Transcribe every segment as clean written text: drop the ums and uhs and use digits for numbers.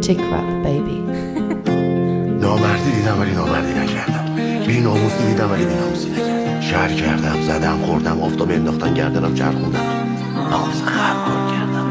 Chick rap baby. نامردی دیدم ولی نامردی نکردم، بی ناموسی دیدم ولی بی ناموسی نکردم. شهر کردم، زدم، خوردم، آفتاب انداختن گردنم، چرخوندم، ناموسن خراب کار کردم،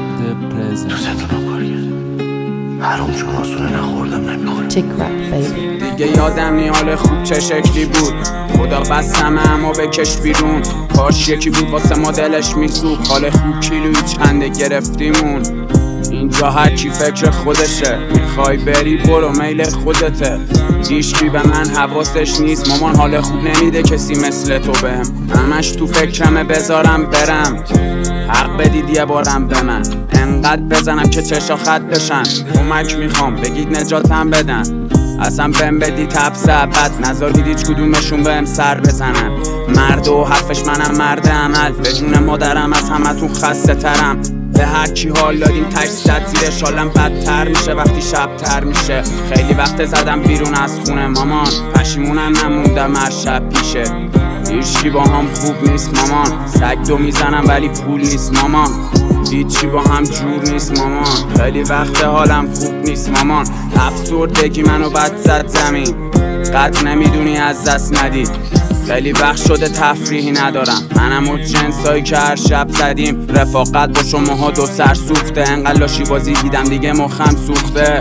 تو زندونم کار کردم، حروم چون آسونه نخوردم نمیخورم. Chick rap baby. دیگه یادم نی حال خوب چه شکلی بود، خدا بستم اما بکش بیرون. کاش یکی بود واسه ما دلش میسوخت، حال خوب کیلویی چنده گرفتیمون. اینجا هر کی فکر خودشه، میخوای بری برو میل خودته. هیچکی به من حواسش نیست، مامان حال خوب نمیده کسی مثل تو بهم. همش تو فکرمه بذارم برم، حق بدید یه بارم به من. انقدر بزنم که چشا خط بشن، کمک میخوام بگید نجاتم بدن. اصلا بهم بدید حبس ابد، نذارید هیچ کدومشون بهم سر بزنن. مرد و حرفش منم مرد عمل، به جون مادرم از همتون خسته ترم. به هر کی حال دادیم تش زد زیرش، حالم بدتر میشه وقتی شب تر میشه. خیلی وقت زدم بیرون از خونه مامان، پشیمونم نموندم هر شب پیشه. هیچی با هم خوب نیست مامان، سگ دو میزنم ولی پول نیست مامان. هیچی با هم جور نیست مامان، خیلی وقت حالم خوب نیست مامان. افسردگی منو بد زد زمین، قدر نمیدونی از دست ندی. خیلی وقت شده تفریحی ندارم، منم و جنسایی که هر شب زدیم. رفاقت با شماها دو سر سوخته، انقدر لاشی بازی دیدم دیگه مخم سوخته.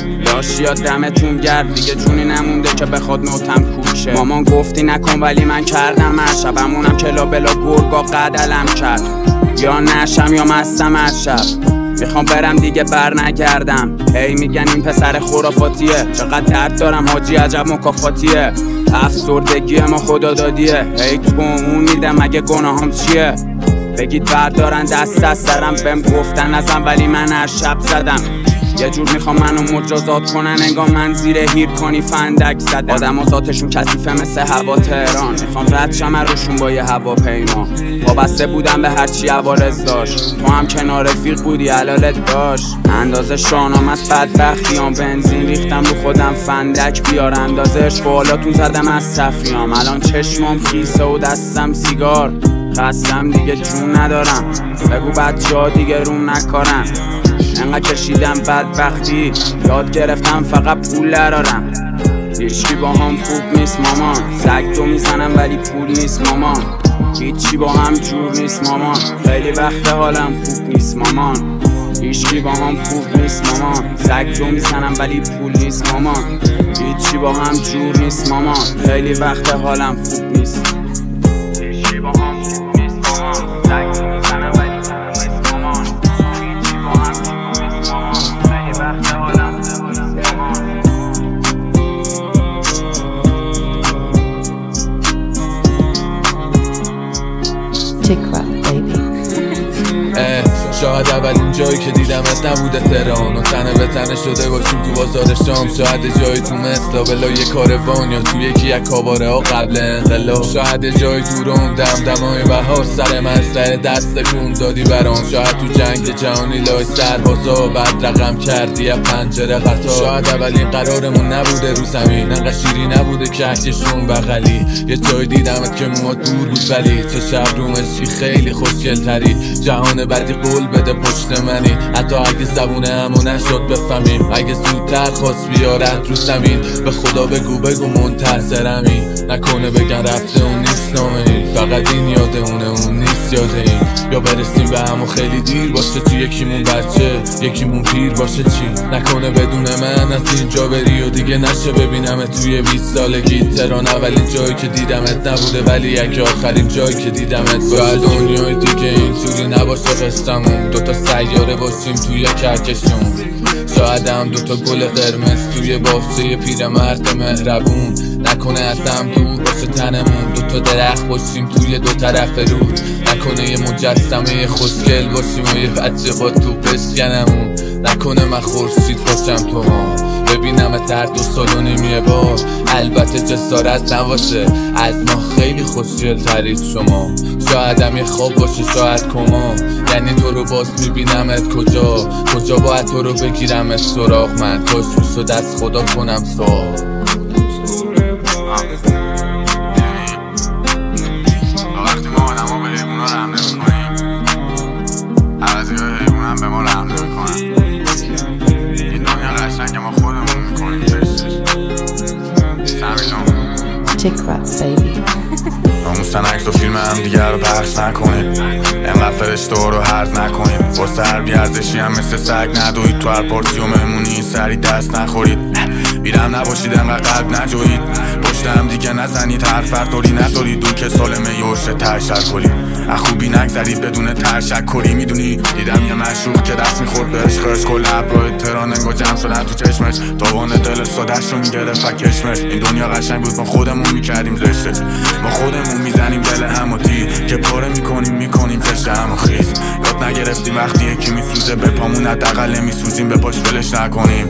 لاشیا دمتون گرد، دیگه جونی نمونده که بخواد نوتم کوچه. مامان گفتی نکن ولی من کردم، هر شبمونم کلا بلا گرگا قدلم کرد. یا نشم یا مستم هر شب، میخوام برم دیگه بر نگردم. هی میگن این پسر خرافاتیه، چقدر درد دارم حاجی عجب مکافاتیه. افسردگی ما خدا دادیه، هی تو اون میدم مگه گناهام چیه. بگید بردارن دست از سرم، بهم گفتن نزن ولی من هر شب زدم. یه جور میخوام منو مجازات کنن، انگار من زیر هیرکانی فندک زدم. آدم و ذاتشون کثیفه مثل هوا تهران، میخوام رد شم روشون با یه هواپیما. وابسته بودم به هرچی عوارض داشت، تو هم کنار رفیق بودی حلالت داشت. اندازه شانام از بدبختیام، بنزین ریختم رو خودم فندک بیار. اندازه عشق و حالاتون زدم از صفریام، الان چشمام خیسه و دستم سیگار. خستم دیگه جون ندارم، بگو بچه‌ها دیگه روم نکارن. انقدر کشیدم بدبختی، یاد گرفتم فقط پول درارم. هیچی با هم خوب نیست مامان، سگ دو میزنم ولی پول نیست مامان. هیچی با هم جور نیست مامان، خیلی وقت حالم خوب نیست مامان. هیچی با هم خوب نیست مامان، سگ دو میزنم ولی پول نیست مامان. هیچی با هم جور نیست مامان، خیلی وقت حالم خوب نیست. هیچی با هم خوب نیست مامان، سگ دو میزنم ولی پول نیست مامان. هیچی با هم خوب نیست مامان، خیلی وقت حالم خوب نیست مامان. Chick rap baby. شاید اولین جایی که دیدمت نبوده تهران و تنه به تنه شده باشیم تو بازار شام. شاید جایی تو مثلا بلا یه کاروان یا تو یکی یک کاباره ها قبل انقلاب. شاید جایی تو روم دمدمای بهار سر مزرعه دست کون دادی برام. شاید تو جنگ جهانی لای سربازا بعد رقم کردی یا پنجره قطار. شاید اولین قرارمون نبوده رو زمین، انقدر شیری نبوده کهکشون بغلی. یه جایی دیدمت که موات دور بود ولی چه شب رو مشی خیلی خوشگل تری. جهان بعدی قول بده پشت منی، حتی اگه زبونه همو نشد بفهمیم. اگه زودتر خواست بیارت رو زمین، به خدا بگو منتظرمی. نکنه بگن رفته اون نیست نامه ای، فقط این یاده اون نیست یاده این. یا برسیم به همو خیلی دیر باشه، تو یکیمون بچه یکیمون پیر باشه. چی نکنه بدون من از اینجا بری و دیگه نشه ببینم توی 20 سالگی تهران. اولین جایی که دیدمت نبوده ولی یک آخرین جایی که دیدمت باشه. دنیای دیگه اینطوری نباشه قصه‌مون، دوتا سیاره باشیم توی کهکشون. شاید هم دوتا گل قرمز توی باغچه پیرمرد مهربون. نکنه از هم دور باشه تنمون، دوتا درخت باشیم توی دو طرف رود. نکنه یه مجسمه خوشگل باشیم و یه بچه با تو بشکنمون. نکنه من خورشید باشم تو ما، ببینم در 2 سال و نیم بار. البته جسارت نباشه، از ما خیلی خوشگل ترید شما. شاید هم یه خواب باشه شاید کما، یعنی تو رو باز میبینمت کجا باید تو رو بگیرمت سراغ. من کاش میشد از خدا کنم سراغ. وقتی ما آدم ها به حیوان ها رحم نمی کنیم، عوضی های حیوان هم به ما رحم نمی کنن. این Chick rap, baby. ناموسن عکس و فیلم هم دیگر رو پخش نکنید، انقدر فرشته رو حرف نکنید، واسه هر بیارزشی هم مثل سگ ندوید، تو هر پارتی و مهمونی سری دست نخورید، بیرم نباشید انقدر قلب نجوید، پشت هم دیگه نزنید، هر فردوری نذارید دون که سالمه یوشه تشکلی، خوبی نگذرید بدون تشکری. میدونی دیدم یه مشروب که دست میخورد به عشقش، کل ابرای تهران انگار جمع شدن تو چشمش، تاوان دل سادش رو میگرفت و کشمش. این دنیا قشنگ بود ما خودمون میکردیم زشتش، ما خودمون میزنیم دل هم و تیر که پاره میکنیم زشت هم و خیز. یاد نگرفتیم وقتی یکی میسوزه به پامون حداقل نمیسوزیم به پاش ولش نکنیم.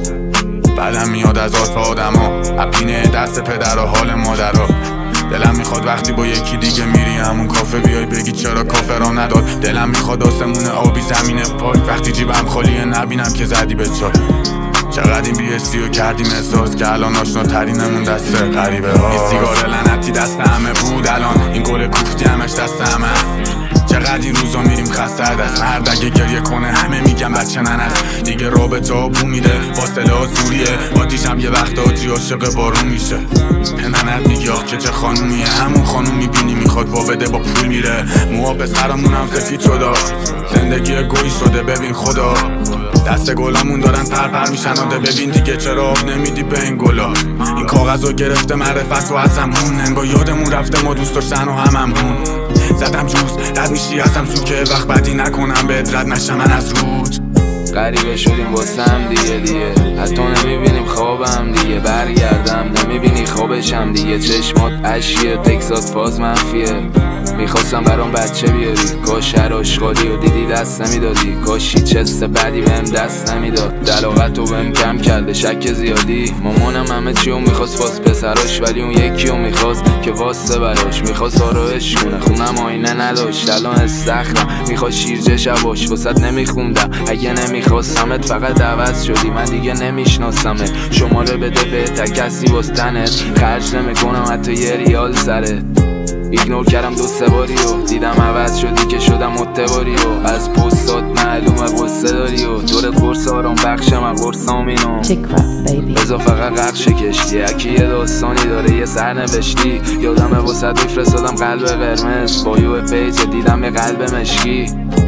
بعدم میاد از عاطف آدما، اپینه دست پدر و حال مادرها. دلم میخواد وقتی با یکی دیگه میری همون کافه بیای بگی چرا کافه را نداد. دلم میخواد آسمون آبی زمین پاک، وقتی جیبم خالیه نبینم که زدی به چای. چقدر این بی‌حسی رو کردیم احساس که الان آشنا ترینمون دست غریبه ها. این سیگار لعنتی دست همه بود، الان این گل کوفتی همش دست همه. چقدر این روزا میریم خسته دست، مرد اگه گریه کنه همه میگن بچه ننست. دیگه رابطه ها بو میره، فاصله ها زوریه، آتیشم یه وقت آجی عاشق بارون میشه. پنهنت میگی آخ که چه خانومیه، همون خانوم میبینی میخواد وا بده با پول میره. موها پسرمون هم سفید شده، زندگی گوی شده ببین خدا. دست گلامون دارن پرپر میشن آده، ببین دیگه چرا آب نمیدی به این گلا. این کاغذو گرفته معرفت و ازمون، انگار یادمون رفته ما دوست داشتن و هممون. زدم جوز رد میشی ازم سو که وقت بدی نکنم بهت رد نشم من از رود. غریبه شدیم واسه هم دیگه حتی نمیبینیم خوابم دیگه، برگردم نمیبینی خوابشم دیگه. چشمات اشیه تکسات فاز منفیه، میخواستم برام بچه بیاری، کاش هر آشغالی و دیدی دست نمیدادی، کاشی چست بعدی بهم دست نمیداد. دلاغت رو بهم کم کرده شک زیادی، مامانم همه چیو میخواست واس پسراش، ولی اون یکیو میخواست که واسه براش. میخواست آرایش کنه خونم آینه نداشت، الان استخرم میخواد شیرجه شباش. واسط نمیخوندم اگه نمیخواستمت، فقط عوض شدی من دیگه نمیشناسمت. شماره بده به کسی واس تنت، خرج نمیکنم حتی یه ریال سرت. ایگنور کردم دو سه باری و دیدم عوض شدی که شدم متباری و از پستات معلومه قصه داری و دور قرص آرام بخشم از قرصامینو. Chick rap, baby. بزا فقط قرش کشتی، اکی یه داستانی داره یه سر نوشتی. یادمه واسه میفرستادم قلب قرمز با یو پیج، دیدم یه قلب مشکی.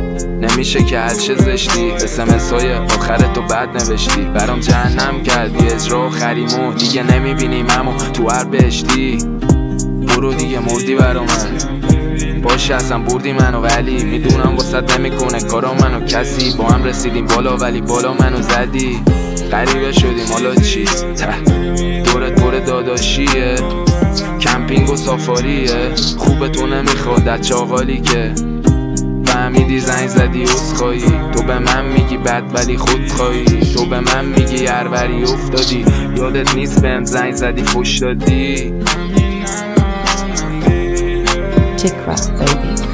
نمیشه که هر چه زشتی، اسمس های آخرت تو بد نوشتی. برام جهنم کردی اجرا خریمو، دیگه نمیبینیم همو تو هر بهشتی. برو دیگه مردی برا من، باشه اصلا بردی منو، ولی میدونم واسط نمیکنه کارا منو. کسی با هم رسیدیم بالا ولی بالا منو زدی. غریبه شدیم حالا چی؟ دورت داداشیه، کمپینگ و سافاریه. خوبه تو نمیخواد از چاقالی که فهمیدی زنگ زدی عذرخواهی. تو به من میگی بد ولی خودخواهی، تو به من میگی هروری افتادی. یادت نیست بهم زنگ زدی فوش دادی. Chick rap, baby.